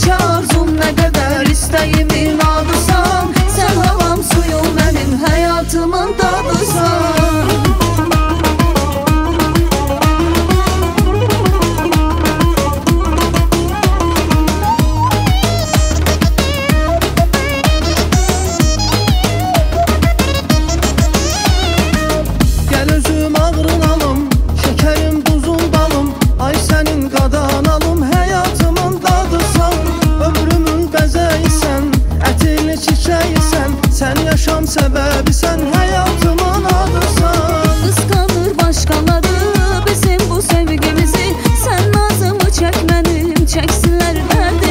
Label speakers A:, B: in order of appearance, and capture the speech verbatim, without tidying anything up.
A: ki arzum nə qədər istəyimin adısan. Sən havam suyum mənim həyatımın dadısan.
B: Gəl özüm ağrın alım, şəkərim duzum balım. Ay sənin qadanalım, həyatımın dadısan. Ömrümün bəzəyisən, ətini çiçəyisən. Sən yaşam səbəbisən, həyatımın adısan.
A: Qısqanır başqaları bizim bu sevgimizi. Sən nazımı çək mənim, çəksinlər dərdi.